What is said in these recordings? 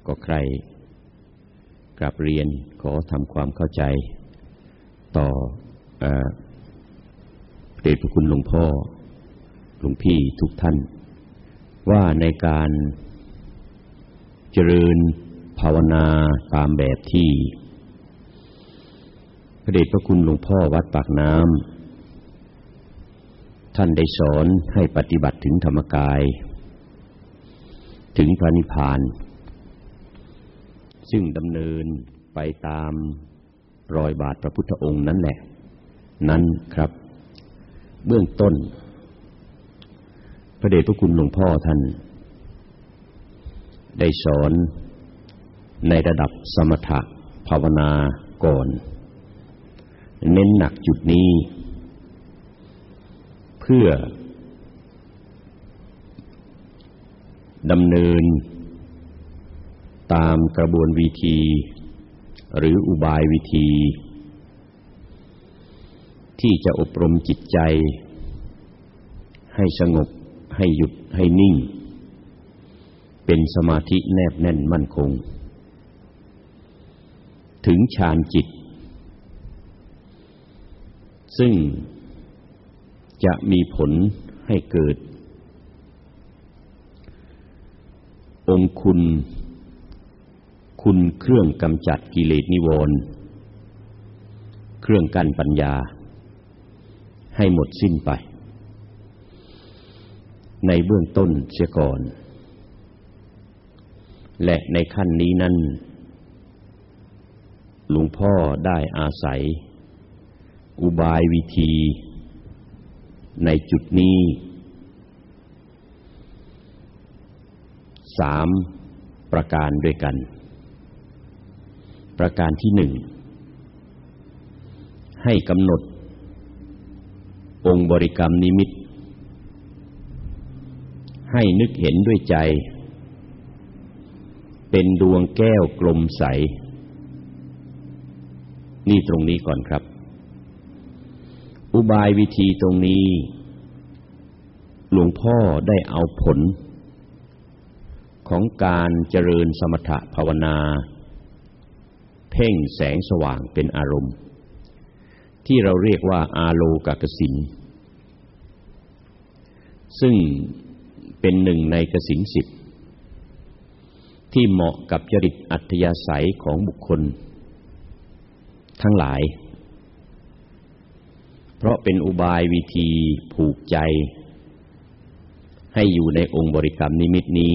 ก็ใครกราบเรียนขอทำความเข้าใจต่อพระเดชพระคุณหลวงพ่อหลวงพี่ทุกท่านว่าในการเจริญภาวนาตามแบบที่พระเดชพระคุณหลวงพ่อวัดปากน้ำท่านได้สอนให้ปฏิบัติถึงธรรมกายถึงพระนิพพานซึ่งดำเนินไปตามรอยบาทพระพุทธองค์นั่นแหละนั้นครับเบื้องต้นพระเดชพระคุณหลวงพ่อท่านได้สอนในระดับสมถะภาวนาก่อนเน้นหนักจุดนี้เพื่อดำเนินตามกระบวนวิธีหรืออุบายวิธีที่จะอบรมจิตใจให้สงบให้หยุดให้นิ่งเป็นสมาธิแนบแน่นมั่นคงถึงฌานจิตซึ่งจะมีผลให้เกิดองค์คุณเครื่องกำจัดกิเลสนิวรณ์เครื่องกั้นปัญญาให้หมดสิ้นไปในเบื้องต้นเสียก่อนและในขั้นนี้นั้นหลวงพ่อได้อาศัยอุบายวิธีในจุดนี้3ประการด้วยกันประการที่1ให้กำหนดองค์บริกรรมนิมิตให้นึกเห็นด้วยใจเป็นดวงแก้วกลมใสนี่ตรงนี้ก่อนครับอุบายวิธีตรงนี้หลวงพ่อได้เอาผลของการเจริญสมถะภาวนาเพ่งแสงสว่างเป็นอารมณ์ที่เราเรียกว่าอาโลกกสิณซึ่งเป็นหนึ่งในกสิณ10ที่เหมาะกับจริตอัธยาศัยของบุคคลทั้งหลายเพราะเป็นอุบายวิธีผูกใจให้อยู่ในองค์บริกรรมนิมิตนี้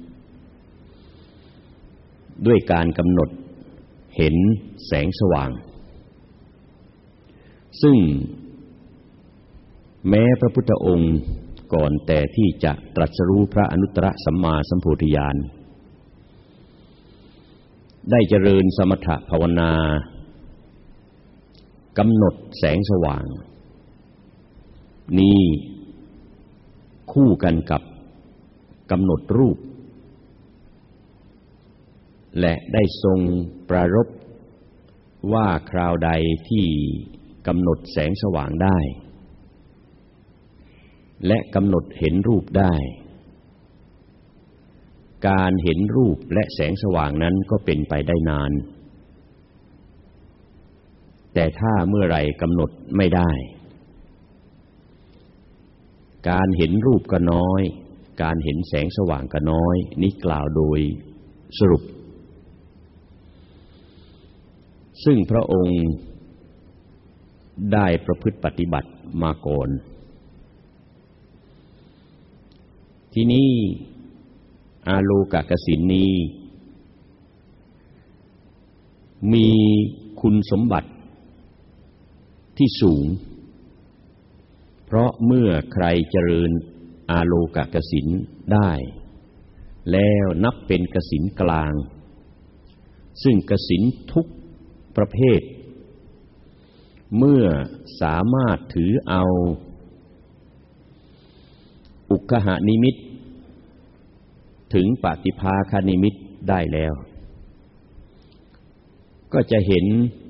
ด้วยการกำหนดเห็นแสงสว่างซึ่งแม้พระพุทธองค์ก่อนแต่ที่จะตรัสรู้พระอนุตตรสัมมาสัมโพธิญาณได้เจริญสมถะภาวนากำหนดแสงสว่างนี้คู่กันกับกำหนดรูปและได้ทรงปรารภว่าคราวใดที่กำหนดแสงสว่างได้และกำหนดเห็นรูปได้การเห็นรูปและแสงสว่างนั้นก็เป็นไปได้นานแต่ถ้าเมื่อไหร่กำหนดไม่ได้การเห็นรูปก็น้อยการเห็นแสงสว่างก็น้อยนี้กล่าวโดยสรุปซึ่งพระองค์ได้ประพฤติปฏิบัติมาก่อนที่นี้อาโลกกสิณนี้มีคุณสมบัติที่สูงเพราะเมื่อใครเจริญอาโลกกสิณได้แล้วนับเป็นกสิณกลางซึ่งกสิณทุกประเภทเมื่อสามารถถือเอาอุกขหนิมิตถึงปฏิภาคนิมิตได้แล้วก็จะเห็น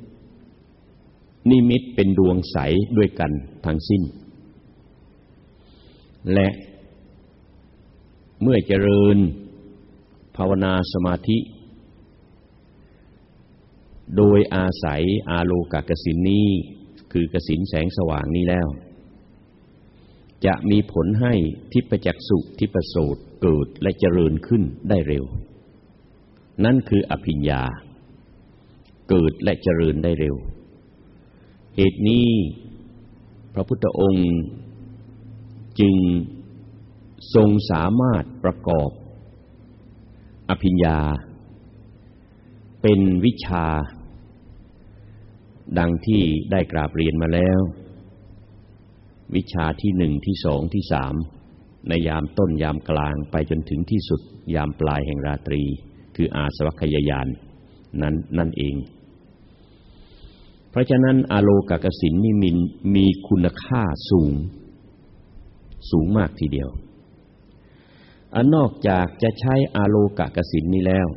นิมิตเป็นดวงใสด้วยกันทั้งสิ้นและเมื่อเจริญภาวนาสมาธิโดยอาศัยอาโลกกสิณนี้คือกสิณแสงสว่างนี้แล้วจะมีผลให้ทิพจักษุทิพโสตเกิดและเจริญขึ้นได้เร็วนั่นคืออภิญญาเกิดและเจริญได้เร็วเหตุนี้พระพุทธองค์จึงทรงสามารถประกอบอภิญญาเป็นวิชาดังที่ได้กราบเรียนมาแล้ววิชาที่หนึ่งที่สองที่สามในยามต้นยามกลางไปจนถึงที่สุดยามปลายแห่งราตรีคืออาสวัคคยญาณนั่นเองเพราะฉะนั้นอาโลกกสิณนี่มีคุณค่าสูงมากทีเดียวนอกจากจะใช้อาโลกกสิณนี้แล้ว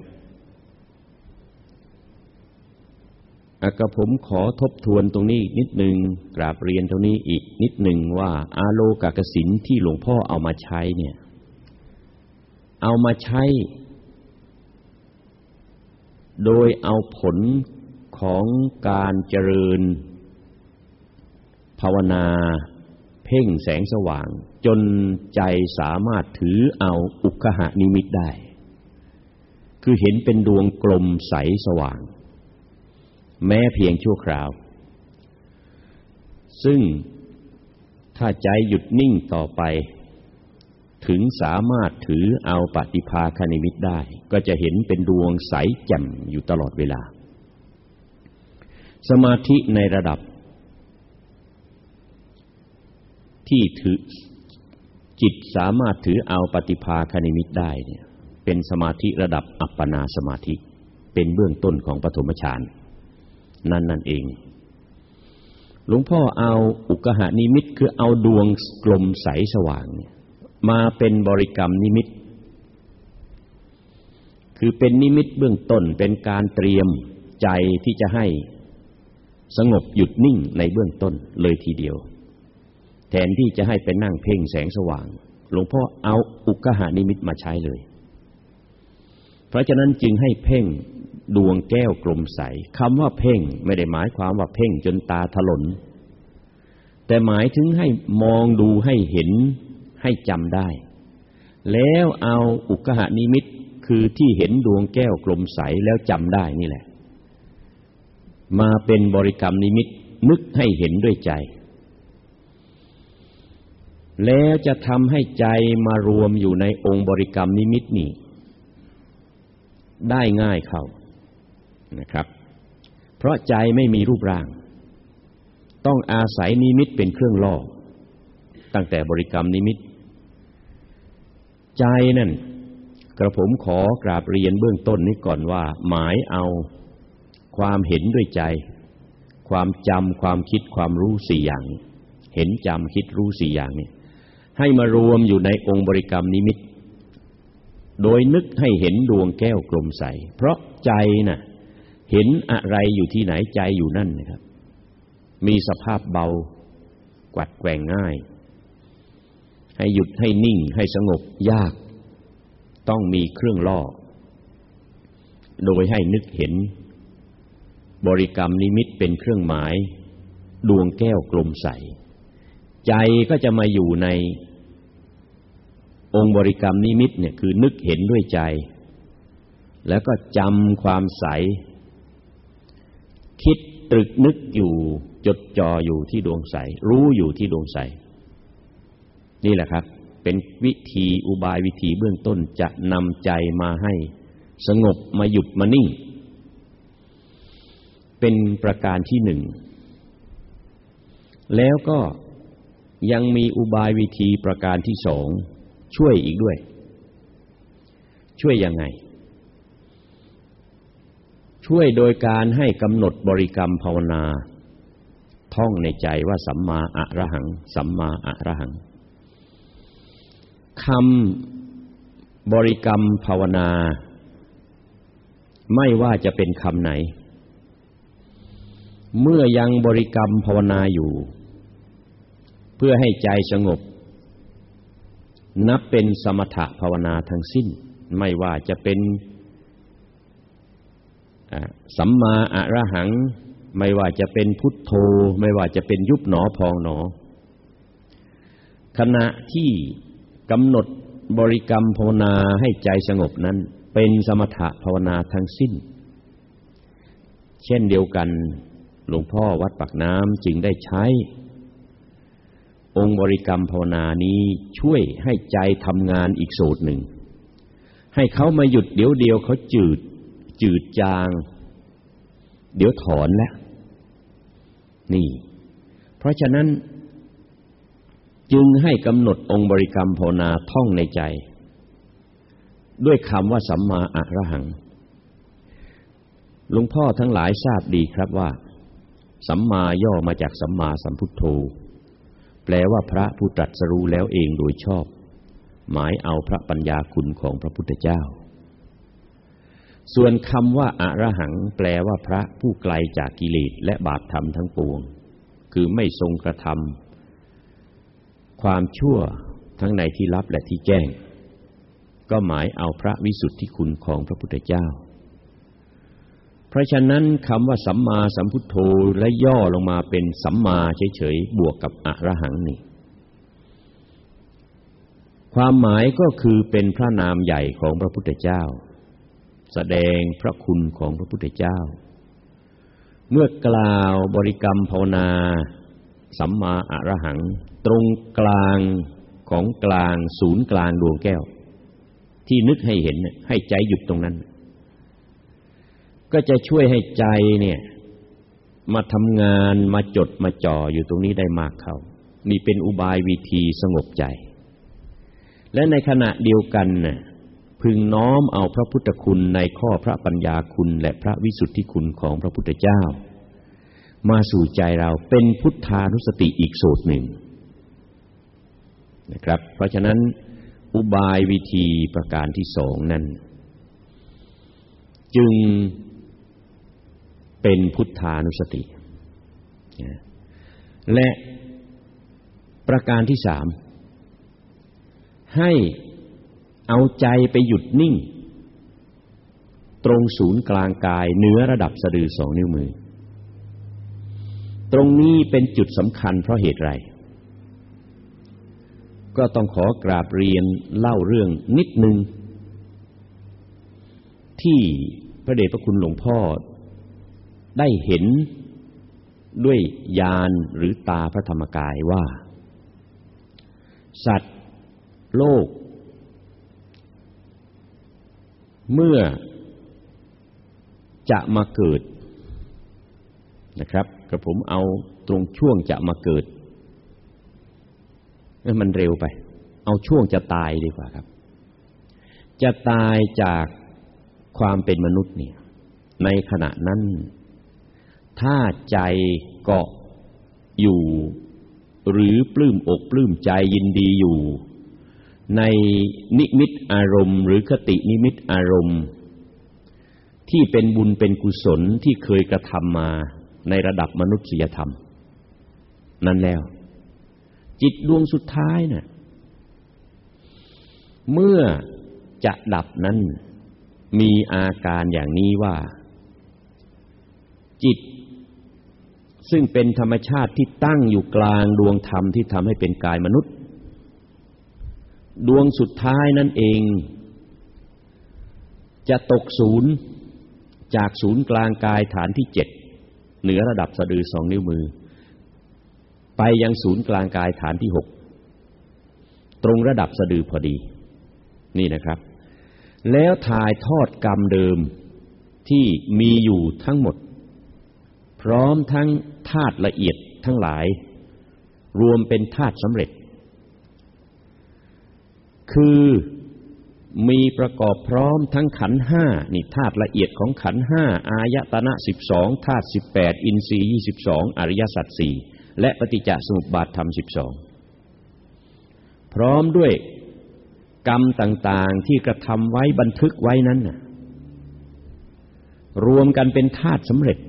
กระผมขอทบทวนตรงนี้นิดหนึ่งกราบเรียนตรงนี้อีกนิดหนึ่งว่าอาโลกกสิณที่หลวงพ่อเอามาใช้เนี่ยเอามาใช้โดยเอาผลของการเจริญภาวนาเพ่งแสงสว่างจนใจสามารถถือเอาอุกขหนิมิตได้คือเห็นเป็นดวงกลมใสสว่างแม้เพียงชั่วคราวซึ่งถ้าใจหยุดนิ่งต่อไปถึงสามารถถือเอาปฏิภาคนิมิตได้ก็จะเห็นเป็นดวงใสแจ่มอยู่ตลอดเวลาสมาธิในระดับที่ถือจิตสามารถถือเอาปฏิภาคนิมิตได้เนี่ยเป็นสมาธิระดับอัปปนาสมาธิเป็นเบื้องต้นของปฐมฌานนั่นเองหลวงพ่อเอาอุกขนิมิตคือเอาดวงกลมใสสว่างมาเป็นบริกรรมนิมิตคือเป็นนิมิตเบื้องต้นเป็นการเตรียมใจที่จะให้สงบหยุดนิ่งในเบื้องต้นเลยทีเดียวแทนที่จะให้ไปนั่งเพ่งแสงสว่างหลวงพ่อเอาอุกขนิมิตมาใช้เลยเพราะฉะนั้นจึงให้เพ่งดวงแก้วกลมใสคำว่าเพ่งไม่ได้หมายความว่าเพ่งจนตาถลนแต่หมายถึงให้มองดูให้เห็นให้จำได้แล้วเอาอุกขนิมิตคือที่เห็นดวงแก้วกลมใสแล้วจำได้นี่แหละมาเป็นบริกรรมนิมิตนึกให้เห็นด้วยใจแล้วจะทำให้ใจมารวมอยู่ในองค์บริกรรมนิมิตนี้ได้ง่ายเข้านะครับเพราะใจไม่มีรูปร่างต้องอาศัยนิมิตเป็นเครื่องล่อตั้งแต่บริกรรมนิมิตใจนั่นกระผมขอกราบเรียนเบื้องต้นนี้ก่อนว่าหมายเอาความเห็นด้วยใจความจำความคิดความรู้สี่อย่างเห็นจำคิดรู้สี่อย่างนี้ให้มารวมอยู่ในองค์บริกรรมนิมิตโดยนึกให้เห็นดวงแก้วกลมใสเพราะใจน่ะเห็นอะไรอยู่ที่ไหนใจอยู่นั่นนะครับมีสภาพเบากวัดแกว่งง่ายให้หยุดให้นิ่งให้สงบยากต้องมีเครื่องล่อโดยให้นึกเห็นบริกรรมนิมิตเป็นเครื่องหมายดวงแก้วกลมใสใจก็จะมาอยู่ในองค์บริกรรมนิมิตเนี่ยคือนึกเห็นด้วยใจแล้วก็จำความใสคิดตรึกนึกอยู่จดจ่ออยู่ที่ดวงใสรู้อยู่ที่ดวงใสนี่แหละครับเป็นวิธีอุบายวิธีเบื้องต้นจะนำใจมาให้สงบมาหยุดมานิ่งเป็นประการที่หนึ่งแล้วก็ยังมีอุบายวิธีประการที่สองช่วยอีกด้วยช่วยยังไงช่วยโดยการให้กำหนดบริกรรมภาวนาท่องในใจว่าสัมมาอะระหังสัมมาอะระหังคำบริกรรมภาวนาไม่ว่าจะเป็นคำไหนเมื่อยังบริกรรมภาวนาอยู่เพื่อให้ใจสงบนับเป็นสมถะภาวนาทั้งสิ้นไม่ว่าจะเป็นสัมมาอะระหังไม่ว่าจะเป็นพุทโธไม่ว่าจะเป็นยุบหนอพองหนอขณะที่กำหนดบริกรรมภาวนาให้ใจสงบนั้นเป็นสมถะภาวนาทั้งสิ้นเช่นเดียวกันหลวงพ่อวัดปากน้ำจึงได้ใช้องค์บริกรรมภาวนานี้ช่วยให้ใจทำงานอีกสูตรหนึ่งให้เขามาหยุดเดี๋ยวเดียวเขาจืดจางเดี๋ยวถอนแล้วนี่เพราะฉะนั้นจึงให้กำหนดองค์บริกรรมภาวนาท่องในใจด้วยคำว่าสัมมาอะระหังหลวงพ่อทั้งหลายทราบดีครับว่าสัมมาย่อมาจากสัมมาสัมพุทโธแปลว่าพระผู้ตรัสรู้แล้วเองโดยชอบหมายเอาพระปัญญาคุณของพระพุทธเจ้าส่วนคำว่าอะระหังแปลว่าพระผู้ไกลจากกิเลสและบาปธรรมทั้งปวงคือไม่ทรงกระทำความชั่วทั้งในที่ลับและที่แจ้งก็หมายเอาพระวิสุทธิคุณของพระพุทธเจ้าเพราะฉะนั้นคำว่าสัมมาสัมพุทโธและย่อลงมาเป็นสัมมาเฉยๆบวกกับอะระหังนี่ความหมายก็คือเป็นพระนามใหญ่ของพระพุทธเจ้าแสดงพระคุณของพระพุทธเจ้าเมื่อกล่าวบริกรรมภาวนาสัมมาอะระหังตรงกลางของกลางศูนย์กลางดวงแก้วที่นึกให้เห็นให้ใจหยุดตรงนั้นก็จะช่วยให้ใจเนี่ยมาทำงานมาจดมาจ่ออยู่ตรงนี้ได้มากเข้านี่เป็นอุบายวิธีสงบใจและในขณะเดียวกันน่ะพึงน้อมเอาพระพุทธคุณในข้อพระปัญญาคุณและพระวิสุทธิคุณของพระพุทธเจ้ามาสู่ใจเราเป็นพุทธานุสติอีกสูตรหนึ่งนะครับเพราะฉะนั้นอุบายวิธีประการที่สองนั้นจึงเป็นพุทธานุสติและประการที่สามให้เอาใจไปหยุดนิ่งตรงศูนย์กลางกายเหนือระดับสะดือ2 นิ้วมือตรงนี้เป็นจุดสำคัญเพราะเหตุไรก็ต้องขอกราบเรียนเล่าเรื่องนิดนึงที่พระเดชพระคุณหลวงพ่อได้เห็นด้วยญาณหรือตาพระธรรมกายว่าสัตว์โลกเมื่อจะมาเกิดนะครับกระผมเอาตรงช่วงจะมาเกิดมันเร็วไปเอาช่วงจะตายดีกว่าครับจะตายจากความเป็นมนุษย์เนี่ยในขณะนั้นถ้าใจเกาะอยู่หรือปลื้มอกปลื้มใจยินดีอยู่ในนิมิตอารมณ์หรือคตินิมิตอารมณ์ที่เป็นบุญเป็นกุศลที่เคยกระทำมาในระดับมนุษยธรรมนั่นแล้วจิตดวงสุดท้ายน่ะเมื่อจะดับนั้นมีอาการอย่างนี้ว่าจิตซึ่งเป็นธรรมชาติที่ตั้งอยู่กลางดวงธรรมที่ทำให้เป็นกายมนุษย์ดวงสุดท้ายนั่นเองจะตกศูนย์จากศูนย์กลางกายฐานที่7เหนือระดับสะดือ2 นิ้วมือไปยังศูนย์กลางกายฐานที่6ตรงระดับสะดือพอดีนี่นะครับแล้วถ่ายทอดกรรมเดิมที่มีอยู่ทั้งหมดพร้อมทั้งธาตุละเอียดทั้งหลายรวมเป็นธาตุสำเร็จคือมีประกอบพร้อมทั้งขันธ์5นี่ธาตุละเอียดของขันธ์5อายตนะ12ธาตุ18อินทรีย์22อริยสัจ4และปฏิจจสมุปบาทธรรม12พร้อมด้วยกรรมต่างๆที่กระทำไว้บันทึกไว้นั้นน่ะรวมกันเป็นธาตุสำเร็จ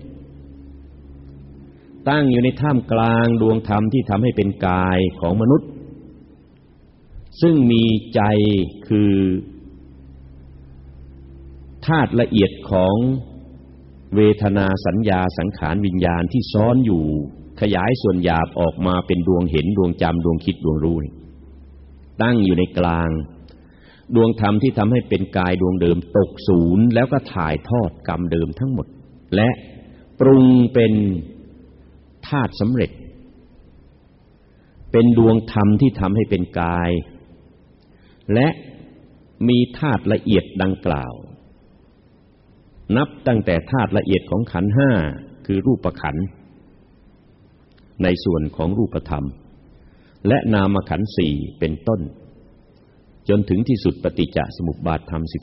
ตั้งอยู่ในท่ามกลางดวงธรรมที่ทำให้เป็นกายของมนุษย์ซึ่งมีใจคือธาตุละเอียดของเวทนาสัญญาสังขารวิญญาณที่ซ้อนอยู่ขยายส่วนหยาบออกมาเป็นดวงเห็นดวงจำดวงคิดดวงรู้ตั้งอยู่ในกลางดวงธรรมที่ทำให้เป็นกายดวงเดิมตกศูนย์แล้วก็ถ่ายทอดกรรมเดิมทั้งหมดและปรุงเป็นธาตุสำเร็จเป็นดวงธรรมที่ทำให้เป็นกายและมีธาตุละเอียดดังกล่าวนับตั้งแต่ธาตุละเอียดของขันธ์ห้าคือรูปขันธ์ในส่วนของรูปธรรมและนามขันธ์สี่เป็นต้นจนถึงที่สุดปฏิจจสมุปบาทธรรม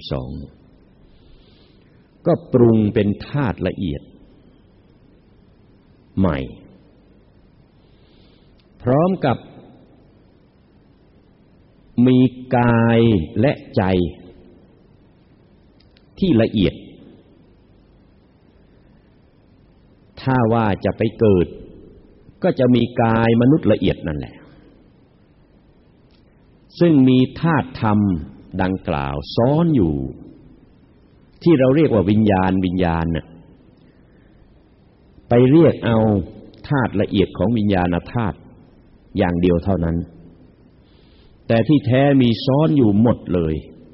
12ก็ปรุงเป็นธาตุละเอียดใหม่พร้อมกับมีกายและใจที่ละเอียดถ้าว่าจะไปเกิดก็จะมีกายมนุษย์ละเอียดนั่นแหละซึ่งมีธาตุธรรมดังกล่าวซ้อนอยู่ที่เราเรียกว่าวิญญาณน่ะไปเรียกเอาธาตุละเอียดของวิญญาณธาตุอย่างเดียวเท่านั้นแต่ที่แท้มีซ้อนอยู่หมดเลย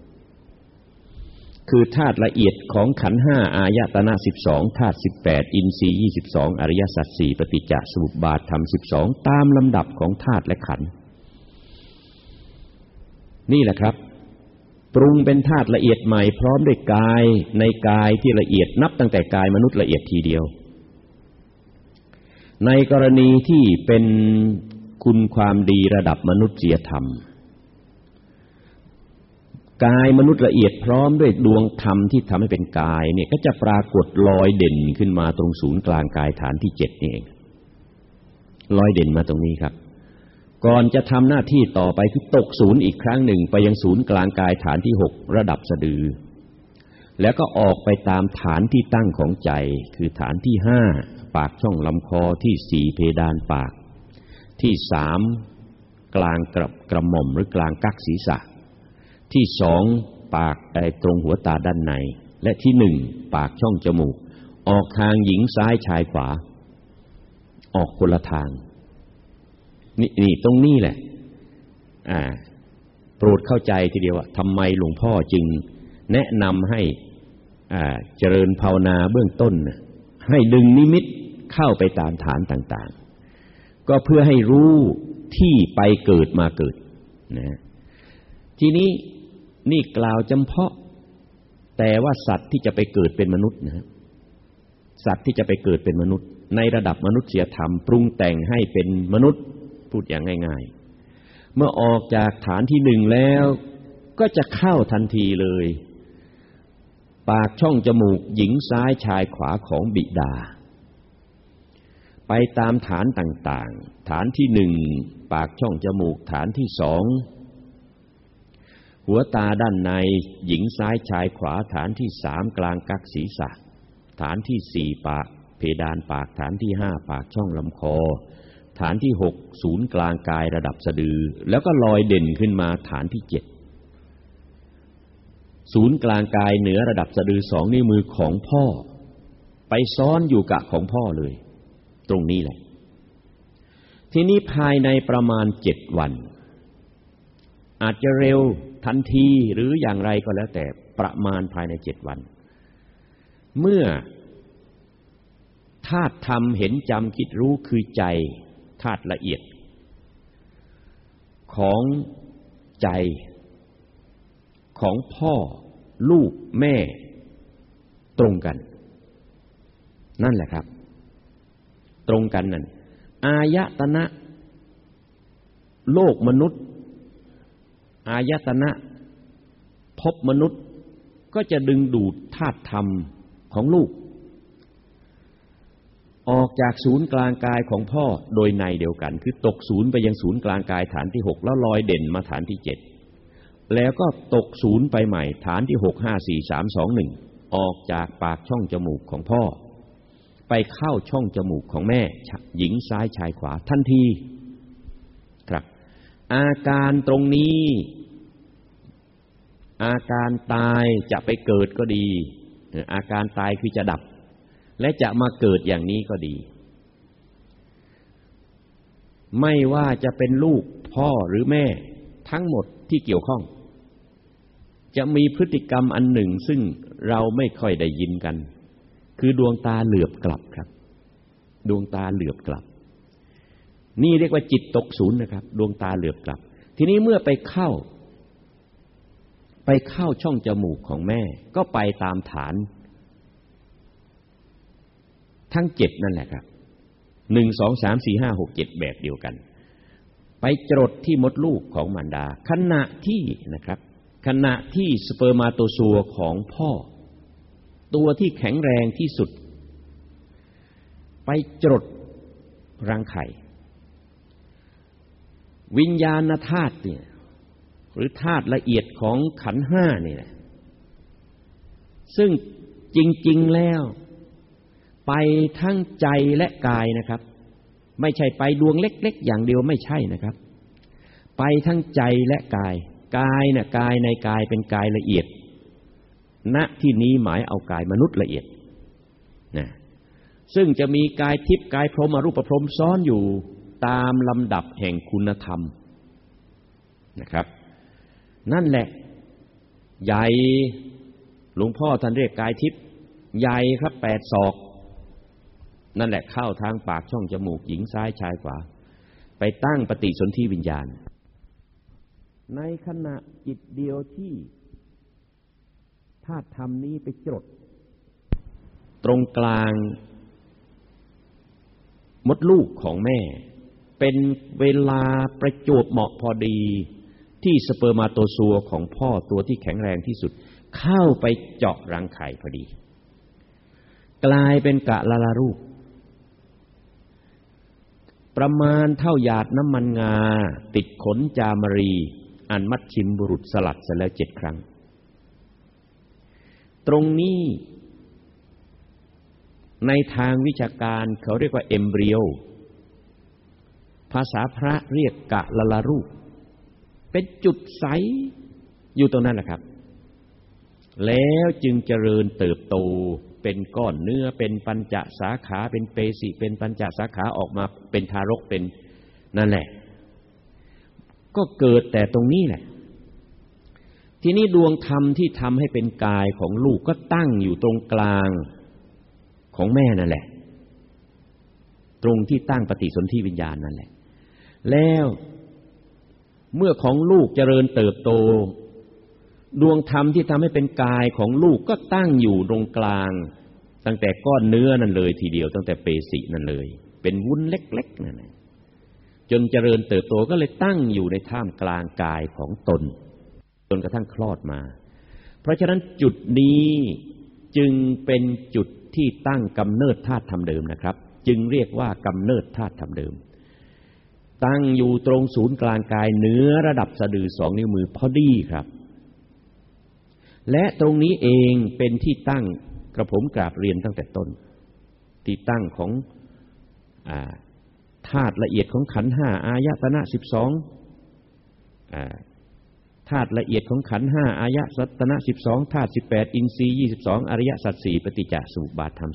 คือธาตุละเอียดของขันธ์ห้าอายตนะ12ธาตุ18อินทรีย์22อริยสัจ4ปฏิจจสมุปบาทธรรม12ตามลำดับของธาตุและขันธ์นี่แหละครับปรุงเป็นธาตุละเอียดใหม่พร้อมด้วยกายในกายที่ละเอียดนับตั้งแต่กายมนุษย์ละเอียดทีเดียวในกรณีที่เป็นคุณความดีระดับมนุษยธรรมกายมนุษย์ละเอียดพร้อมด้วยดวงธรรมที่ทำให้เป็นกายเนี่ยก็จะปรากฏลอยเด่นขึ้นมาตรงศูนย์กลางกายฐานที่7นี่เองลอยเด่นมาตรงนี้ครับก่อนจะทำหน้าที่ต่อไปคือตกศูนย์อีกครั้งหนึ่งไปยังศูนย์กลางกายฐานที่6ระดับสะดือแล้วก็ออกไปตามฐานที่ตั้งของใจคือฐานที่5ปากช่องลำคอที่4เพดานปากที่3กลางกระหม่อมหรือกลางกั๊กศีรษะที่2ปากตรงหัวตาด้านในและที่1ปากช่องจมูกออกทางหญิงซ้ายชายขวาออกคนละทางนี่ตรงนี้แหละโปรดเข้าใจทีเดียวว่าทำไมหลวงพ่อจึงแนะนำให้เจริญภาวนาเบื้องต้นให้ดึงนิมิตเข้าไปตามฐานต่างๆก็เพื่อให้รู้ที่ไปเกิดมาเกิดนะทีนี้นี่กล่าวจำเพาะแต่ว่าสัตว์ที่จะไปเกิดเป็นมนุษย์นะสัตว์ที่จะไปเกิดเป็นมนุษย์ในระดับมนุษยธรรมปรุงแต่งให้เป็นมนุษย์พูดอย่างง่ายๆเมื่อออกจากฐานที่1แล้วก็จะเข้าทันทีเลยปากช่องจมูกหญิงซ้ายชายขวาของบิดาไปตามฐานต่างๆฐานที่1ปากช่องจมูกฐานที่2หัวตาด้านในหญิงซ้ายชายขวาฐานที่3กลางกั๊กศีรษะฐานที่4ปากเพดานปากฐานที่5ปากช่องลำคอฐานที่6ศูนย์กลางกายระดับสะดือแล้วก็ลอยเด่นขึ้นมาฐานที่7ศูนย์กลางกายเหนือระดับสะดือ2นิ้วมือของพ่อไปซ้อนอยู่กับของพ่อเลยตรงนี้แหละทีนี้ภายในประมาณ7วันอาจจะเร็วทันทีหรืออย่างไรก็แล้วแต่ประมาณภายใน7วันเมื่อธาตุธรรมเห็นจำคิดรู้คือใจธาตุละเอียดของใจของพ่อลูกแม่ตรงกันนั่นแหละครับตรงกันนั่นอายตนะโลกมนุษย์อายตนะภพมนุษย์ก็จะดึงดูดธาตุธรรมของลูกออกจากศูนย์กลางกายของพ่อโดยในเดียวกันคือตกศูนย์ไปยังศูนย์กลางกายฐานที่6แล้วลอยเด่นมาฐานที่7แล้วก็ตกศูนย์ไปใหม่ฐานที่6 5 4 3 2 1ออกจากปากช่องจมูกของพ่อไปเข้าช่องจมูกของแม่หญิงซ้ายชายขวาทันทีครับอาการตรงนี้อาการตายจะไปเกิดก็ดีอาการตายคือจะดับและจะมาเกิดอย่างนี้ก็ดีไม่ว่าจะเป็นลูกพ่อหรือแม่ทั้งหมดที่เกี่ยวข้องจะมีพฤติกรรมอันหนึ่งซึ่งเราไม่ค่อยได้ยินกันคือดวงตาเหลือบกลับครับดวงตาเหลือบกลับนี่เรียกว่าจิตตกศูนย์นะครับดวงตาเหลือบกลับทีนี้เมื่อไปเข้าช่องจมูกของแม่ก็ไปตามฐานทั้ง7นั่นแหละครับ1 2 3 4 5 6 7แบบเดียวกันไปจรดที่มดลูกของมารดาขณะที่สเปิร์มาโตซัวของพ่อตัวที่แข็งแรงที่สุดไปจรดรังไข่วิญญาณธาตุเนี่ยหรือธาตุละเอียดของขันธ์5นี่แหละซึ่งจริงๆแล้วไปทั้งใจและกายนะครับไม่ใช่ไปดวงเล็กๆอย่างเดียวไม่ใช่นะครับไปทั้งใจและกายกายน่ะกายในกายเป็นกายละเอียดณที่นี้หมายเอากายมนุษย์ละเอียดนะซึ่งจะมีกายทิพย์กายพรหมอรูปพรหมซ้อนอยู่ตามลำดับแห่งคุณธรรมนะครับนั่นแหละใหญ่หลวงพ่อท่านเรียกกายทิพย์ใหญ่ครับ8 ศอกนั่นแหละเข้าทางปากช่องจมูกหญิงซ้ายชายขวาไปตั้งปฏิสนธิวิญญาณในขณะจิตเดียวที่ธาตุธรรมนี้ไปจดตรงกลางมดลูกของแม่เป็นเวลาประจวบเหมาะพอดีที่สเปิร์มาโตซัวของพ่อตัวที่แข็งแรงที่สุดเข้าไปเจาะรังไข่พอดีกลายเป็นกะละละรูปประมาณเท่าหยาดน้ำมันงาติดขนจามรีอันมัชชิมบุรุษสลัดเสร็จแล้ว7 ครั้งตรงนี้ในทางวิชาการเขาเรียกว่าเอมบริโอภาษาพระเรียกกะละละรูปเป็นจุดใสอยู่ตรงนั้นแหละครับแล้วจึงเจริญเติบโตเป็นก้อนเนื้อเป็นปัญจสาขาเป็นเปสิเป็นปัญจสาขาออกมาเป็นทารกเป็นนั่นแหละก็เกิดแต่ตรงนี้แหละทีนี้ดวงธรรมที่ทำให้เป็นกายของลูกก็ตั้งอยู่ตรงกลางของแม่นั่นแหละตรงที่ตั้งปฏิสนธิวิญญาณนั่นแหละแล้วเมื่อของลูกเจริญเติบโตดวงธรรมที่ทำให้เป็นกายของลูกก็ตั้งอยู่ตรงกลางตั้งแต่ก้อนเนื้อนั่นเลยทีเดียวตั้งแต่เปสินั่นเลยเป็นวุ้นเล็กๆนั่นแหละจนเจริญเติบโตก็เลยตั้งอยู่ในท่ามกลางกายของตนจนกระทั่งคลอดมาเพราะฉะนั้นจุดนี้จึงเป็นจุดที่ตั้งกำเนิดธาตุธรรมเดิมนะครับจึงเรียกว่ากำเนิดธาตุธรรมเดิมตั้งอยู่ตรงศูนย์กลางกายเหนือระดับสะดือ2 นิ้วมือพอดีครับและตรงนี้เองเป็นที่ตั้งกระผมกราบเรียนตั้งแต่ต้นที่ตั้งของธาตุละเอียดของขันธ์5อายตนะ12ธาตุละเอียดของขันธ์5อายตนะ12ธาตุ18อินทรีย์22อริยสัจ4ปฏิจจสมุปบาทธรรม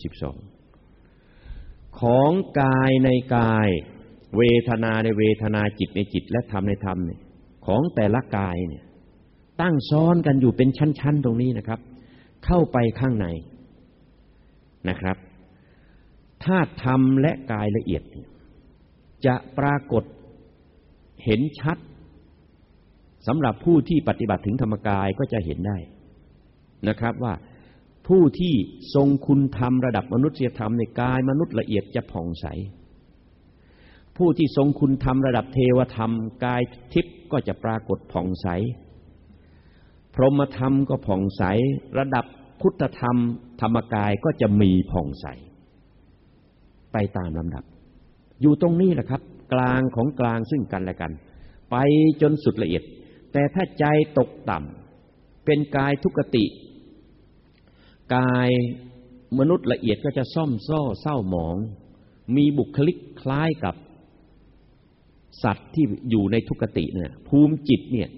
12ของกายในกายเวทนาในเวทนาจิตในจิตและธรรมในธรรมเนี่ยของแต่ละกายเนี่ยตั้งซ้อนกันอยู่เป็นชั้นๆตรงนี้นะครับเข้าไปข้างในนะครับธาตุธรรมและกายละเอียดจะปรากฏเห็นชัดสำหรับผู้ที่ปฏิบัติถึงธรรมกายก็จะเห็นได้นะครับว่าผู้ที่ทรงคุณธรรมระดับมนุษยธรรมในกายมนุษย์ละเอียดจะผ่องใสผู้ที่ทรงคุณธรรมระดับเทวธรรมกายทิพย์ก็จะปรากฏผ่องใสพรหมธรรมก็ผ่องใสระดับพุทธธรรมธรรมกายก็จะมีผ่องใสไปตามลำดับอยู่ตรงนี้แหละครับกลางของกลางซึ่งกันและกันไปจนสุดละเอียดแต่ถ้าใจตกต่ำเป็นกายทุกขติกายมนุษย์ละเอียดก็จะซ่อมซ้อเศร้าหมองมีบุคลิกคล้ายกับสัตว์ที่อยู่ในทุกขติเนี่ยภูมิจิตเนี่ย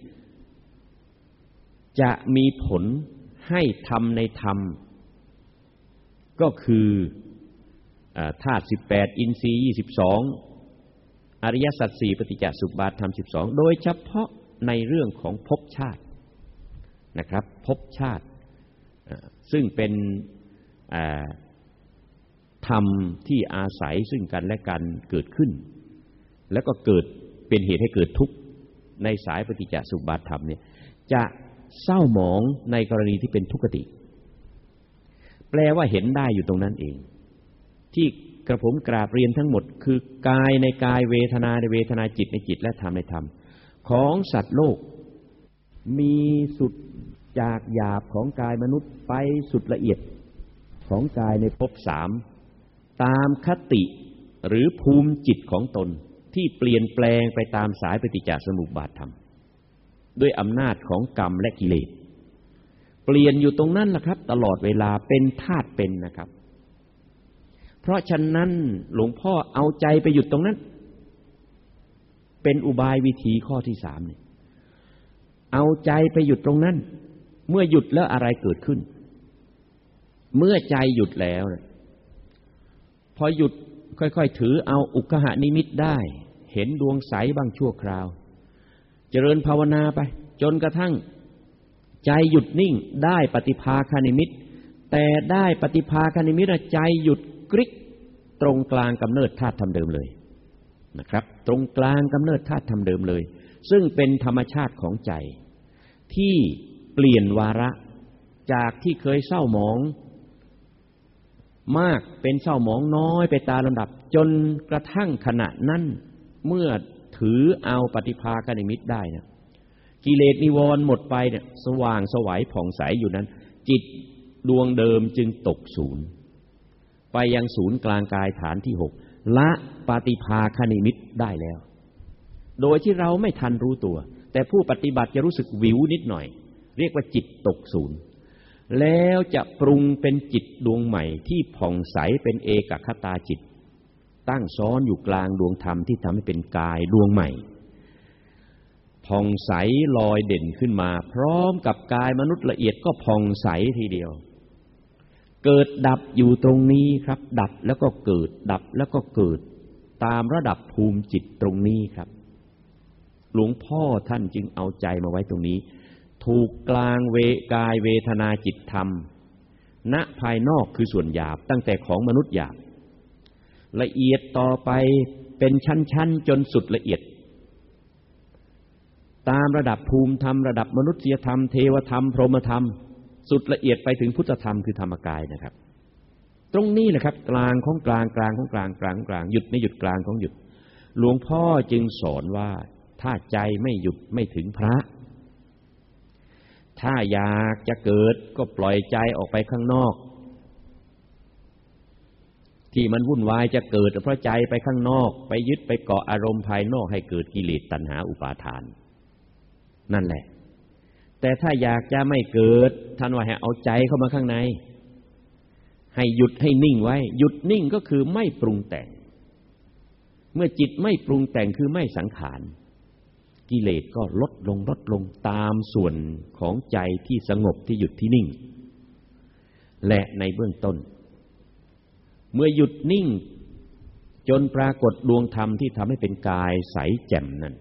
จะมีผลให้ทำในธรรมก็คือธาตุ18อินทรีย์22อริยสัจ4ปฏิจจสุปบาทธรรม12โดยเฉพาะในเรื่องของภพชาตินะครับภพชาติซึ่งเป็นธรรมที่อาศัยซึ่งกันและกันเกิดขึ้นแล้วก็เกิดเป็นเหตุให้เกิดทุกข์ในสายปฏิจจสุปบาทธรรมเนี่ยจะเศร้าหมองในกรณีที่เป็นทุกขติแปลว่าเห็นได้อยู่ตรงนั้นเองที่กระผมกราบเรียนทั้งหมดคือกายในกายเวทนาในเวทนาจิตในจิตและธรรมในธรรมของสัตว์โลกมีสุดจากหยาบของกายมนุษย์ไปสุดละเอียดของกายในภพ3ตามคติหรือภูมิจิตของตนที่เปลี่ยนแปลงไปตามสายปฏิจจสมุปบาทธรรมด้วยอำนาจของกรรมและกิเลสเปลี่ยนอยู่ตรงนั้นแหละครับตลอดเวลาเป็นธาตุเป็นนะครับเพราะฉะนั้นหลวงพ่อเอาใจไปหยุดตรงนั้นเป็นอุบายวิธีข้อที่3เนี่ยเอาใจไปหยุดตรงนั้นเมื่อหยุดแล้วอะไรเกิดขึ้นเมื่อใจหยุดแล้วพอหยุดค่อยๆถือเอาอุกขนิมิตได้เห็นดวงใสบ้างชั่วคราวเจริญภาวนาไปจนกระทั่งใจหยุดนิ่งได้ปฏิภาคนิมิตแต่ได้ปฏิภาคนิมิตใจหยุดกริกตรงกลางกำเนิดธาตุธรรมเดิมเลยนะครับตรงกลางกำเนิดธาตุธรรมเดิมเลยซึ่งเป็นธรรมชาติของใจที่เปลี่ยนวาระจากที่เคยเศร้าหมองมากเป็นเศร้าหมองน้อยไปตามลำดับจนกระทั่งขณะนั้นเมื่อถือเอาปฏิภาคนิมิตได้เนี่ยกิเลสนิวรณ์หมดไปเนี่ยสว่างไสวผ่องใสอยู่นั้นจิตดวงเดิมจึงตกศูนย์ไปยังศูนย์กลางกายฐานที่6ละปฏิภาคนิมิตได้แล้วโดยที่เราไม่ทันรู้ตัวแต่ผู้ปฏิบัติจะรู้สึกวิวนิดหน่อยเรียกว่าจิตตกศูนย์แล้วจะปรุงเป็นจิตดวงใหม่ที่ผ่องใสเป็นเอกคตาจิตตั้งซ้อนอยู่กลางดวงธรรมที่ทำให้เป็นกายดวงใหม่ผ่องใสลอยเด่นขึ้นมาพร้อมกับกายมนุษย์ละเอียดก็ผ่องใสทีเดียวเกิดดับอยู่ตรงนี้ครับดับแล้วก็เกิดดับแล้วก็เกิดตามระดับภูมิจิตตรงนี้ครับหลวงพ่อท่านจึงเอาใจมาไว้ตรงนี้ถูกกลางกายเวทนาจิตธรรมณภายนอกคือส่วนหยาบตั้งแต่ของมนุษย์หยาบละเอียดต่อไปเป็นชั้นๆจนสุดละเอียดตามระดับภูมิธรรมระดับมนุษยธรรมเทวธรรมพรหมธรรมสุดละเอียดไปถึงพุทธธรรมคือธรรมกายนะครับตรงนี้แหละครับกลางของกลางกลางของกลางกลางของกลางหยุดไม่หยุดกลางของหยุดหลวงพ่อจึงสอนว่าถ้าใจไม่หยุดไม่ถึงพระถ้าอยากจะเกิดก็ปล่อยใจออกไปข้างนอกที่มันวุ่นวายจะเกิดเพราะใจไปข้างนอกไปยึดไปเกาะอารมณ์ภายนอกให้เกิดกิเลสตัณหาอุปาทานนั่นแหละแต่ถ้าอยากจะไม่เกิดท่านว่าให้เอาใจเข้ามาข้างในให้หยุดให้นิ่งไว้หยุดนิ่งก็คือไม่ปรุงแต่งเมื่อจิตไม่ปรุงแต่งคือไม่สังขารกิเลสก็ลดลงตามส่วนของใจที่สงบที่หยุดที่นิ่งและในเบื้องต้นเมื่อหยุดนิ่งจนปรากฏดวงธรรมที่ทำให้เป็นกายใสแจ่มนั้น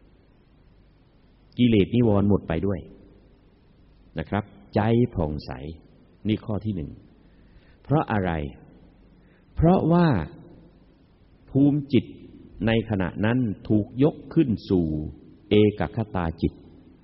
กิเลสนิวรณ์หมดไปด้วยนะครับใจผ่องใสนี่ข้อที่1เพราะอะไรเพราะว่าภูมิจิตในขณะนั้นถูกยกขึ้นสู่เอกคตาจิต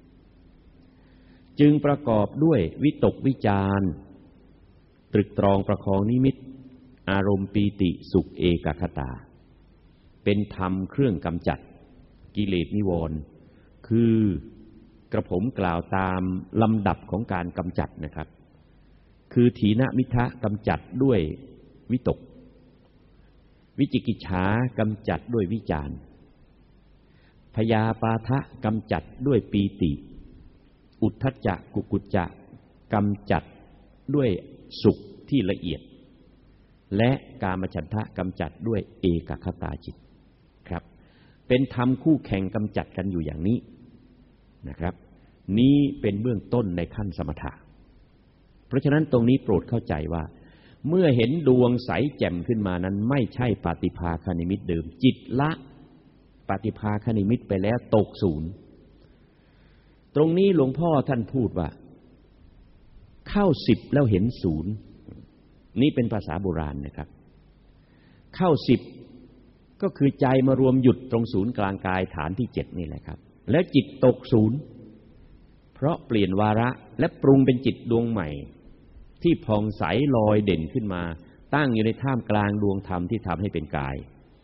จึงประกอบด้วยวิตกวิจารตรึกตรองประคองนิมิตอารมณ์ปีติสุขเอกคตาเป็นธรรมเครื่องกำจัดกิเลสนิวรณ์คือกระผมกล่าวตามลำดับของการกำจัดนะครับคือถีนมิทะกำจัดด้วยวิตกวิจิกิจฉากำจัดด้วยวิจารพยาปาทะกำจัดด้วยปีติอุทธัจจะกุกุจจะกำจัดด้วยสุขที่ละเอียดและกามฉันทะกำจัดด้วยเอกคตาจิตครับเป็นธรรมคู่แข่งกำจัดกันอยู่อย่างนี้นะครับนี้เป็นเบื้องต้นในขั้นสมถะเพราะฉะนั้นตรงนี้โปรดเข้าใจว่าเมื่อเห็นดวงใสแจ่มขึ้นมานั้นไม่ใช่ปฏิภาคนิมิตเดิมจิตละปฏิภาคนิมิตไปแล้วตกศูนย์ตรงนี้หลวงพ่อท่านพูดว่าเข้า10แล้วเห็นศูนย์นี่เป็นภาษาโบราณนะครับเข้า10ก็คือใจมารวมหยุดตรงศูนย์กลางกายฐานที่7นี่แหละครับแล้วจิตตกศูนย์เพราะเปลี่ยนวาระและปรุงเป็นจิตดวงใหม่ที่ผ่องใสลอยเด่นขึ้นมาตั้งอยู่ในท่ามกลางดวงธรรมที่ทำให้เป็นกาย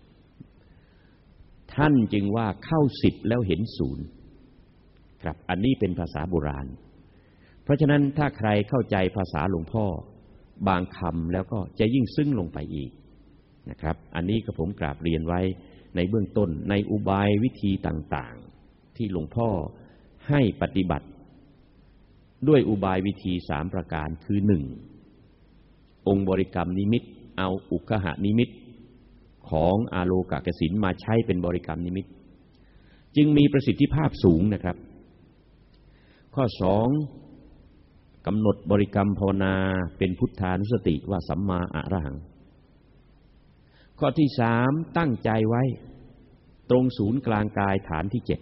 ท่านจึงว่าเข้า10แล้วเห็นศูนย์ครับอันนี้เป็นภาษาโบราณเพราะฉะนั้นถ้าใครเข้าใจภาษาหลวงพ่อบางคำแล้วก็จะยิ่งซึ้งลงไปอีกนะครับอันนี้ก็ผมกราบเรียนไว้ในเบื้องต้นในอุบายวิธีต่างๆที่หลวงพ่อให้ปฏิบัติด้วยอุบายวิธี3ประการคือ1องค์บริกรรมนิมิตเอาอุคหนิมิตของอาโลกกสิณมาใช้เป็นบริกรรมนิมิตจึงมีประสิทธิภาพสูงนะครับข้อ2กำหนดบริกรรมภาวนาเป็นพุทธานุสติว่าสัมมาอะระหังข้อที่3ตั้งใจไว้ตรงศูนย์กลางกายฐานที่7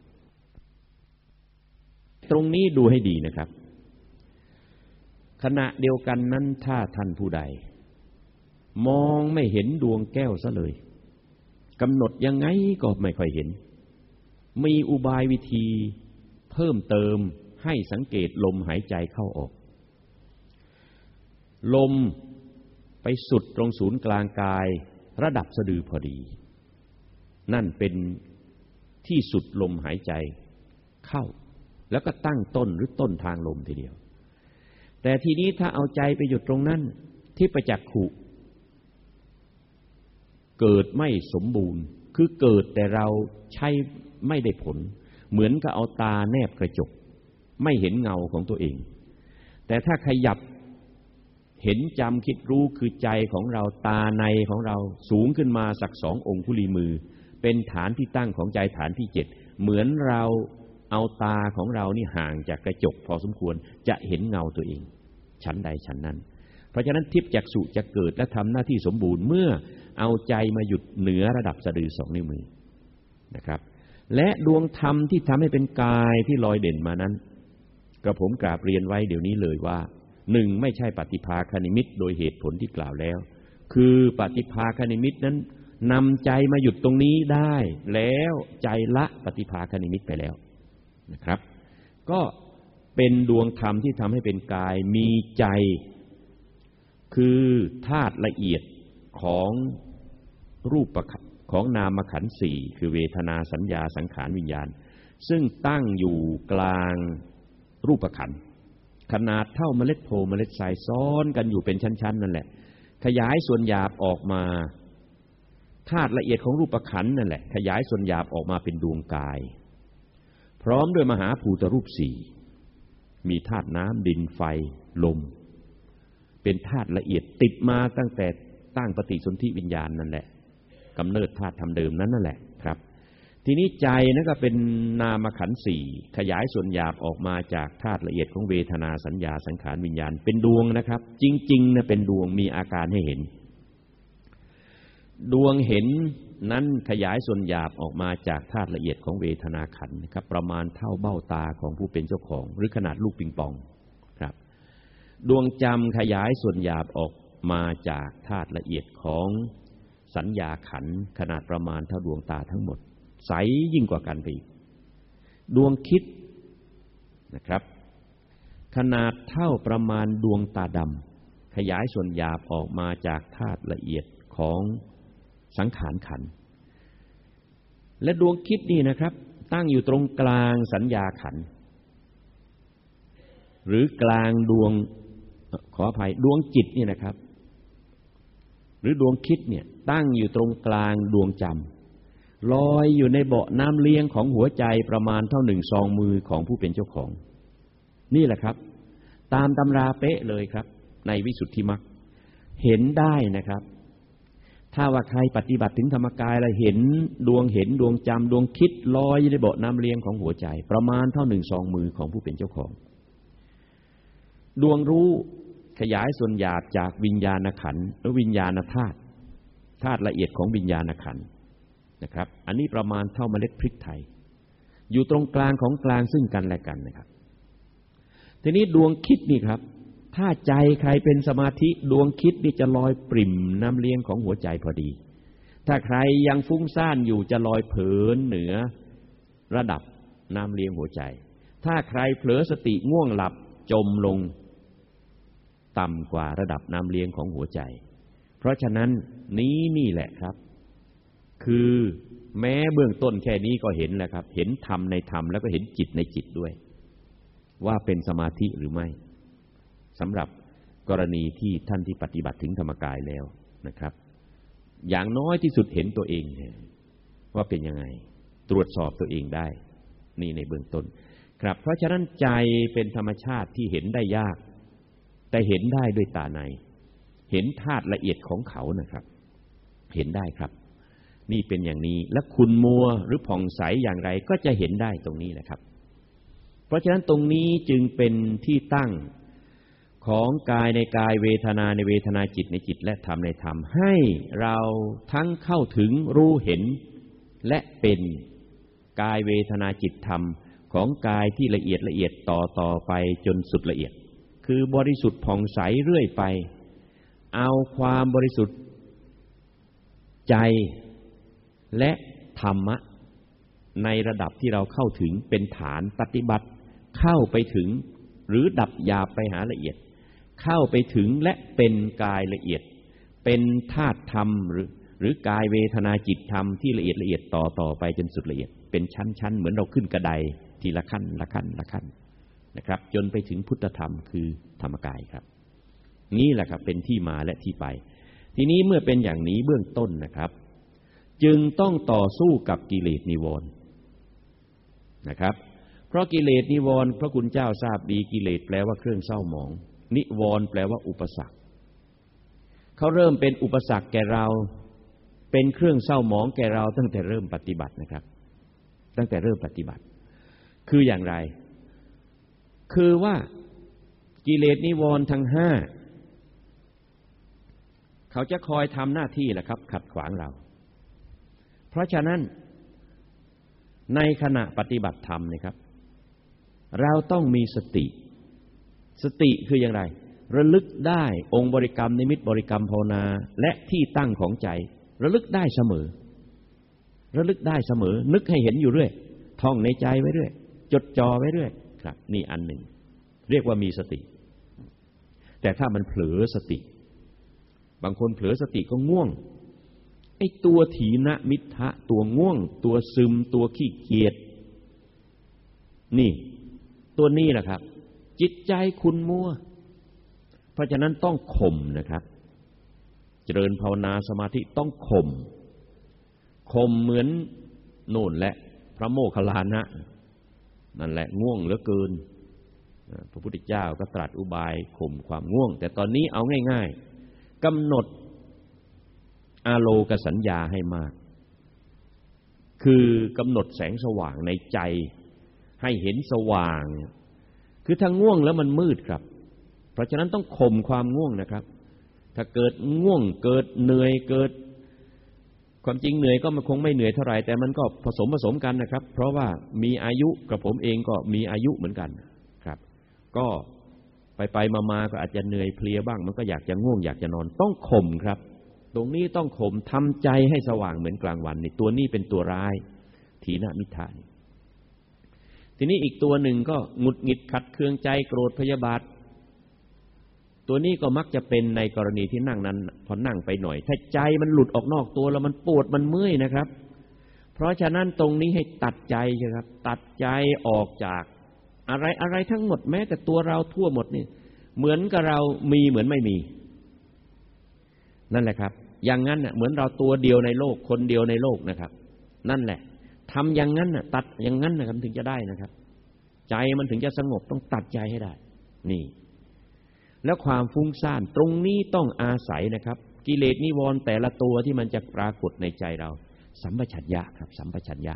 ตรงนี้ดูให้ดีนะครับขณะเดียวกันนั้นถ้าท่านผู้ใดมองไม่เห็นดวงแก้วซะเลยกำหนดยังไงก็ไม่ค่อยเห็นมีอุบายวิธีเพิ่มเติมให้สังเกตลมหายใจเข้าออกลมไปสุดตรงศูนย์กลางกายระดับสะดือพอดีนั่นเป็นที่สุดลมหายใจเข้าแล้วก็ตั้งต้นหรือต้นทางลมทีเดียวแต่ทีนี้ถ้าเอาใจไปหยุดตรงนั้นที่ประจักขุเกิดไม่สมบูรณ์คือเกิดแต่เราใช้ไม่ได้ผลเหมือนกับเอาตาแนบกระจกไม่เห็นเงาของตัวเองแต่ถ้าขยับเห็นจำคิดรู้คือใจของเราตาในของเราสูงขึ้นมาสัก2องคุลีมือเป็นฐานที่ตั้งของใจฐานที่7เหมือนเราเอาตาของเรานี่ห่างจากกระจกพอสมควรจะเห็นเงาตัวเองชั้นใดชั้นนั้นเพราะฉะนั้นทิพจักษุจะเกิดและทำหน้าที่สมบูรณ์เมื่อเอาใจมาหยุดเหนือระดับสะดือ2นิ้วมือนะครับและดวงธรรมที่ทำให้เป็นกายที่ลอยเด่นมานั้นกระผมกราบเรียนไว้เดี๋ยวนี้เลยว่า1ไม่ใช่ปฏิภาคนิมิตโดยเหตุผลที่กล่าวแล้วคือปฏิภาคนิมิตนั้นนำใจมาหยุดตรงนี้ได้แล้วใจละปฏิภาคนิมิตไปแล้วนะครับก็เป็นดวงธรรมที่ทำให้เป็นกายมีใจคือธาตุละเอียดของรูปของนามขันธ์4คือเวทนาสัญญาสังขารวิญญาณซึ่งตั้งอยู่กลางรูปขันธ์ขนาดเท่าเมล็ดโพเมล็ดทรายซ้อนกันอยู่เป็นชั้นๆนั่นแหละขยายส่วนหยาบออกมาธาตุละเอียดของรูปขันธ์นั่นแหละขยายส่วนหยาบออกมาเป็นดวงกายพร้อมด้วยมหาภูตรูป4มีธาตุน้ำดินไฟลมเป็นธาตุละเอียดติดมาตั้งแต่ตั้งปฏิสนธิวิญญาณนั่นแหละกำเนิดธาตุธรรมเดิมนั่นแหละครับทีนี้ใจนั่นก็เป็นนามขันธ์4ขยายส่วนหยาบออกมาจากธาตุละเอียดของเวทนาสัญญาสังขารวิญญาณเป็นดวงนะครับจริงๆนะเป็นดวงมีอาการให้เห็นดวงเห็นนั้นขยายส่วนหยาบออกมาจากธาตุละเอียดของเวทนาขันธ์นะครับประมาณเท่าเบ้าตาของผู้เป็นเจ้าของหรือขนาดลูกปิงปองครับดวงจำขยายส่วนหยาบออกมาจากธาตุละเอียดของสัญญาขันธ์ขนาดประมาณเท่าดวงตาทั้งหมดใสยิ่งกว่ากันไปอีกดวงคิดนะครับขนาดเท่าประมาณดวงตาดำขยายส่วนหยาบออกมาจากธาตุละเอียดของสังขารขันธ์และดวงคิดนี่นะครับตั้งอยู่ตรงกลางสัญญาขันธ์หรือกลางดวงขออภัยดวงจิตนี่นะครับหรือดวงคิดเนี่ยตั้งอยู่ตรงกลางดวงจำลอยอยู่ในเบาะน้ำเลี้ยงของหัวใจประมาณเท่า1 ซองมือของผู้เป็นเจ้าของนี่แหละครับตามตำราเป๊ะเลยครับในวิสุทธิมรรคเห็นได้นะครับถ้าว่าใครปฏิบัติถึงธรรมกายแล้วเห็นดวงจำดวงคิดลอยอยู่ในเบาะน้ำเลี้ยงของหัวใจประมาณเท่า1 ซองมือของผู้เป็นเจ้าของดวงรู้ขยายส่วนหยาบจากวิญญาณขันธ์หรือวิญญาณธาตุธาตุละเอียดของวิญญาณขันธ์นะครับอันนี้ประมาณเท่าเมล็ดพริกไทยอยู่ตรงกลางของกลางซึ่งกันและกันนะครับทีนี้ดวงคิดนี่ครับถ้าใจใครเป็นสมาธิดวงคิดนี่จะลอยปริ่มน้ำเลี้ยงของหัวใจพอดีถ้าใครยังฟุ้งซ่านอยู่จะลอยเผลอเหนือระดับน้ำเลี้ยงหัวใจถ้าใครเผลอสติง่วงหลับจมลงต่ำกว่าระดับน้ำเลี้ยงของหัวใจเพราะฉะนั้นนี่แหละครับคือแม้เบื้องต้นแค่นี้ก็เห็นแล้วครับเห็นธรรมในธรรมแล้วก็เห็นจิตในจิตด้วยว่าเป็นสมาธิหรือไม่สำหรับกรณีที่ท่านที่ปฏิบัติถึงธรรมกายแล้วนะครับอย่างน้อยที่สุดเห็นตัวเองว่าเป็นยังไงตรวจสอบตัวเองได้นี่ในเบื้องต้นครับเพราะฉะนั้นใจเป็นธรรมชาติที่เห็นได้ยากแต่เห็นได้ด้วยตาในเห็นธาตุละเอียดของเขานะครับเห็นได้ครับนี่เป็นอย่างนี้และคุณมัวหรือผ่องใสอย่างไรก็จะเห็นได้ตรงนี้แหละครับเพราะฉะนั้นตรงนี้จึงเป็นที่ตั้งของกายในกายเวทนาในเวทนาจิตในจิตและธรรมในธรรมให้เราทั้งเข้าถึงรู้เห็นและเป็นกายเวทนาจิตธรรมของกายที่ละเอียดละเอียดต่อไปจนสุดละเอียดคือบริสุทธิ์ผ่องใสเรื่อยไปเอาความบริสุทธิ์ใจและธรรมะในระดับที่เราเข้าถึงเป็นฐานปฏิบัติเข้าไปถึงหรือดับหยาบไปหาละเอียดเข้าไปถึงและเป็นกายละเอียดเป็นธาตุธรรมหรือกายเวทนาจิตธรรมที่ละเอียดละเอียดต่อไปจนสุดละเอียดเป็นชั้นๆเหมือนเราขึ้นกระไดทีละขั้นละขั้นละขั้นนะครับจนไปถึงพุทธธรรมคือธรรมกายครับนี่แหละครับเป็นที่มาและที่ไปทีนี้เมื่อเป็นอย่างนี้เบื้องต้นนะครับจึงต้องต่อสู้กับกิเลสนิวรณ์นะครับเพราะกิเลสนิวรณ์พระคุณเจ้าทราบดีกิเลสแปลว่าเครื่องเศร้าหมองนิวรณ์แปลว่าอุปสรรคเขาเริ่มเป็นอุปสรรคแก่เราเป็นเครื่องเศร้าหมองแก่เราตั้งแต่เริ่มปฏิบัตินะครับตั้งแต่เริ่มปฏิบัติคืออย่างไรคือว่ากิเลสนิวรณ์ทั้งห้าเขาจะคอยทำหน้าที่แหละครับขัดขวางเราเพราะฉะนั้นในขณะปฏิบัติธรรมนะครับเราต้องมีสติสติคืออย่างไรระลึกได้องค์บริกรรมนิมิตบริกรรมภาวนาและที่ตั้งของใจระลึกได้เสมอระลึกได้เสมอนึกให้เห็นอยู่เรื่อยท่องในใจไว้เรื่อยจดจ่อไว้เรื่อยครับนี่อันหนึ่งเรียกว่ามีสติแต่ถ้ามันเผลอสติบางคนเผลอสติก็ง่วงไอ้ตัวถีนมิทธะตัวง่วงตัวซึมตัวขี้เกียจนี่ตัวนี้แหละครับจิตใจคุณมัวเพราะฉะนั้นต้องข่มนะครับเจริญภาวนาสมาธิต้องข่มเหมือนโน่นแหละพระโมคคัลลานะนั่นแหละง่วงเหลือเกินพระพุทธเจ้าก็ตรัสอุบายข่มความง่วงแต่ตอนนี้เอาง่ายๆกำหนดอาโลกสัญญาให้มากคือกำหนดแสงสว่างในใจให้เห็นสว่างคือถ้าง่วงแล้วมันมืดครับเพราะฉะนั้นต้องข่มความง่วงนะครับถ้าเกิดง่วงเกิดเหนื่อยเกิดความจริงเหนื่อยก็มันคงไม่เหนื่อยเท่าไหร่แต่มันก็ผสมกันนะครับเพราะว่ามีอายุกับผมเองก็มีอายุเหมือนกันครับก็ไปมาก็อาจจะเหนื่อยเพลียบ้างมันก็อยากจะง่วงอยากจะนอนต้องข่มครับตรงนี้ต้องข่มทำใจให้สว่างเหมือนกลางวันนี่ตัวนี้เป็นตัวร้ายถีนมิทธะทีนี้อีกตัวหนึ่งก็หงุดหงิดขัดเคืองใจโกรธพยาบาทตัวนี้ก็มักจะเป็นในกรณีที่นั่งนั้นพอนั่งไปหน่อยถ้าใจมันหลุดออกนอกตัวแล้วมันปวดมันเมื่อยนะครับเพราะฉะนั้นตรงนี้ให้ตัดใจใช่ครับตัดใจออกจากอะไรทั้งหมดแม้แต่ตัวเราทั่วหมดนี่เหมือนกับเรามีเหมือนไม่มีนั่นแหละครับอย่างนั้นเหมือนเราตัวเดียวในโลกคนเดียวในโลกนะครับนั่นแหละทำอย่างนั้นตัดอย่างนั้นนะครับถึงจะได้นะครับใจมันถึงจะสงบต้องตัดใจให้ได้นี่แล้วความฟุ้งซ่านตรงนี้ต้องอาศัยนะครับกิเลสนิวรณ์แต่ละตัวที่มันจะปรากฏในใจเราสัมปชัญญะครับสัมปชัญญะ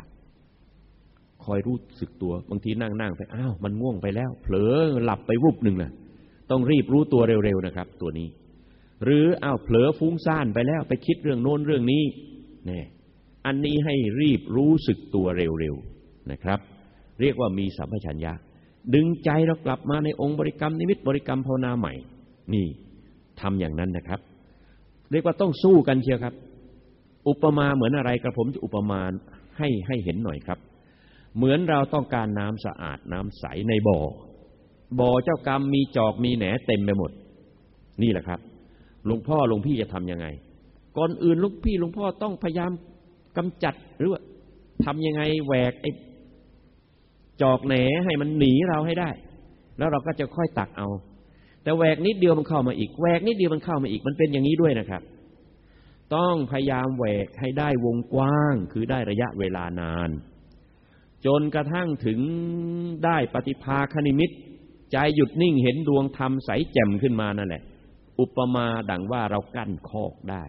คอยรู้สึกตัวบางทีนั่งไปอ้าวมันง่วงไปแล้วเผลอหลับไปวุบหนึ่งน่ะต้องรีบรู้ตัวเร็วๆนะครับตัวนี้หรือเผลอฟุ้งซ่านไปแล้วไปคิดเรื่องโน้นเรื่องนี้เนี่ยอันนี้ให้รีบรู้สึกตัวเร็วๆนะครับเรียกว่ามีสัมปชัญญะดึงใจเรากลับมาในองค์บริกรรมนิมิตบริกรรมภาวนาใหม่นี่ทำอย่างนั้นนะครับเรียกว่าต้องสู้กันเชียวครับอุปมาเหมือนอะไรกระผมจะอุปมาให้เห็นหน่อยครับเหมือนเราต้องการน้ำสะอาดน้ำใสในบ่อเจ้ากรรมมีจอกมีแหนเต็มไปหมดนี่แหละครับหลวงพ่อหลวงพี่จะทำยังไงก่อนอื่นหลวงพ่อต้องพยายามกำจัดหรือว่าทำยังไงแหวกไอ้จอกแหนให้มันหนีเราให้ได้แล้วเราก็จะค่อยตักเอาแต่แหวกนิดเดียวมันเข้ามาอีกแหวกนิดเดียวมันเข้ามาอีกมันเป็นอย่างนี้ด้วยนะครับต้องพยายามแหวกให้ได้วงกว้างคือได้ระยะเวลานานจนกระทั่งถึงได้ปฏิภาคนิมิตใจหยุดนิ่งเห็นดวงธรรมใสแจ่มขึ้นมานั่นแหละอุปมาดังว่าเรากั้นคอกได้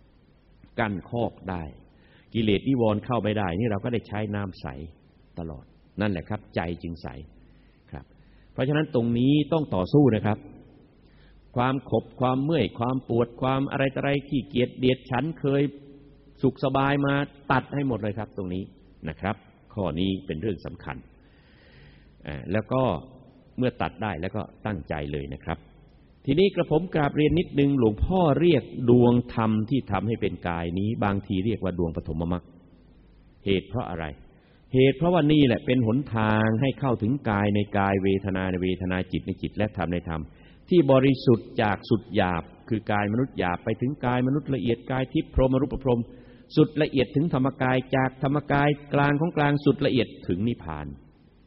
กิเลสนิวรณ์เข้าไม่ได้นี่เราก็ได้ใช้น้ำใสตลอดนั่นแหละครับใจจึงใสครับเพราะฉะนั้นตรงนี้ต้องต่อสู้นะครับความขบความเมื่อยความปวดความอะไรขี้เกียจเดียดฉันเคยสุขสบายมาตัดให้หมดเลยครับตรงนี้นะครับข้อนี้เป็นเรื่องสำคัญแล้วก็เมื่อตัดได้แล้วก็ตั้งใจเลยนะครับทีนี้กระผมกราบเรียนนิดนึงหลวงพ่อเรียกดวงธรรมที่ทำให้เป็นกายนี้บางทีเรียกว่าดวงปฐมมรรคเหตุเพราะอะไรเหตุเพราะว่านี่แหละเป็นหนทางให้เข้าถึงกายในกายเวทนาในเวทนาจิตในจิตและธรรมในธรรมที่บริสุทธิ์จากสุดหยาบคือกายมนุษย์หยาบไปถึงกายมนุษย์ละเอียดกายทิพย์พรหมรูปพรหมสุดละเอียดถึงธรรมกายจากธรรมกายกลางของกลางสุดละเอียดถึงนิพพาน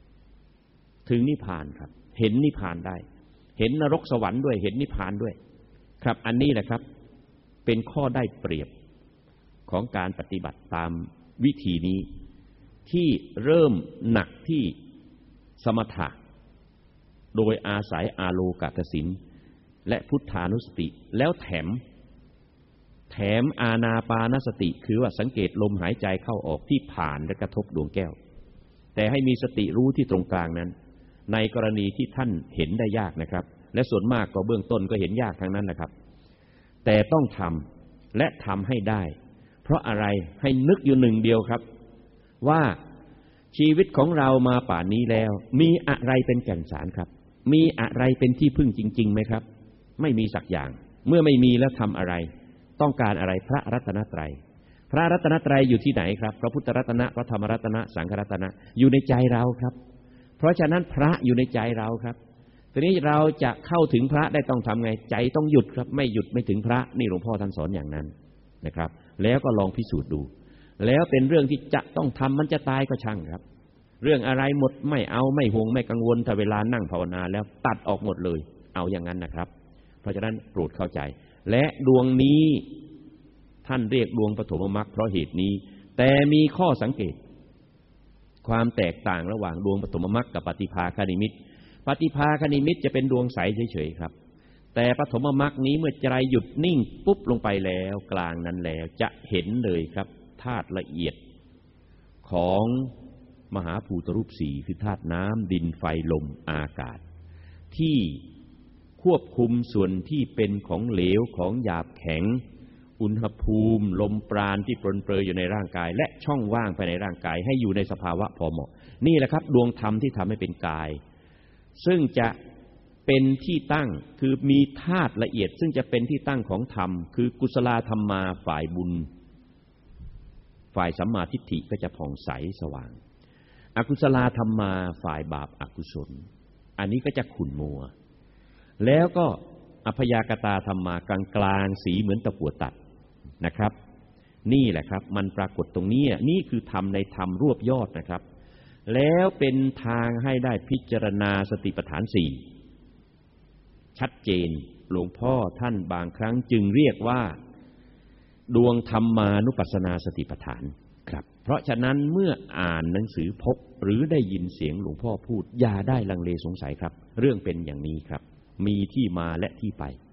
ครับเห็นนิพพานได้เห็นนรกสวรรค์ด้วยเห็นนิพพานด้วยครับอันนี้แหละครับเป็นข้อได้เปรียบของการปฏิบัติตามวิธีนี้ที่เริ่มหนักที่สมถะโดยอาศัยอาโลกกสินและพุทธานุสติแล้วแถมอานาปานสติคือว่าสังเกตลมหายใจเข้าออกที่ผ่านและกระทบดวงแก้วแต่ให้มีสติรู้ที่ตรงกลางนั้นในกรณีที่ท่านเห็นได้ยากนะครับและส่วนมากก็เบื้องต้นก็เห็นยากทั้งนั้นแหละครับแต่ต้องทำและทำให้ได้เพราะอะไรให้นึกอยู่หนึ่งเดียวครับว่าชีวิตของเรามาป่านนี้แล้วมีอะไรเป็นแก่นสารครับมีอะไรเป็นที่พึ่งจริงๆไหมครับไม่มีสักอย่างเมื่อไม่มีแล้วทำอะไรต้องการอะไรพระรัตนตรัยอยู่ที่ไหนครับพระพุทธรัตนะพระธรรมรัตนะสังฆรัตนะอยู่ในใจเราครับเพราะฉะนั้นพระอยู่ในใจเราครับทีนี้เราจะเข้าถึงพระได้ต้องทำไงใจต้องหยุดครับไม่หยุดไม่ถึงพระนี่หลวงพ่อท่านสอนอย่างนั้นนะครับแล้วก็ลองพิสูจน์ดูแล้วเป็นเรื่องที่จะต้องทำมันจะตายก็ช่างครับเรื่องอะไรหมดไม่เอาไม่ห่วงไม่กังวลถ้าเวลานั่งภาวนาแล้วตัดออกหมดเลยเอาอย่างนั้นนะครับเพราะฉะนั้นโปรดเข้าใจและดวงนี้ท่านเรียกดวงปฐมมรรคเพราะเหตุนี้แต่มีข้อสังเกตความแตกต่างระหว่างดวงปฐมมรรคกับปฏิภาคนิมิตปฏิภาคนิมิตจะเป็นดวงใสเฉยๆครับแต่ปฐมมรรคนี้เมื่อใจหยุดนิ่งปุ๊บลงไปแล้วกลางนั้นแล้วจะเห็นเลยครับธาตุละเอียดของมหาภูตรูปสี่คือธาตุน้ำดินไฟลมอากาศที่ควบคุมส่วนที่เป็นของเหลวของหยาบแข็งอุณหภูมิลมปราณที่ปรนเปรยอยู่ในร่างกายและช่องว่างภายในร่างกายให้อยู่ในสภาวะพอเหมาะนี่แหละครับดวงธรรมที่ทำให้เป็นกายซึ่งจะเป็นที่ตั้งคือมีธาตุละเอียดซึ่งจะเป็นที่ตั้งของธรรมคือกุศลธรรมาฝ่ายบุญฝ่ายสัมมาทิฏฐิก็จะผ่องใสสว่างอกุศลธรรมาฝ่ายบาปอกุศลอันนี้ก็จะขุ่นมัวแล้วก็อัพยากตาธรรมากลางๆสีเหมือนตะกั่วตัดนะครับนี่แหละครับมันปรากฏตรงนี้นี่คือธรรมในธรรมรวบยอดนะครับแล้วเป็นทางให้ได้พิจารณาสติปัฏฐานสี่ชัดเจนหลวงพ่อท่านบางครั้งจึงเรียกว่าดวงธรรมานุปัสสนาสติปัฏฐานครับเพราะฉะนั้นเมื่ออ่านหนังสือพบหรือได้ยินเสียงหลวงพ่อพูดอย่าได้ลังเลสงสัยครับเรื่องเป็นอย่างนี้ครับมีที่มาและที่ไป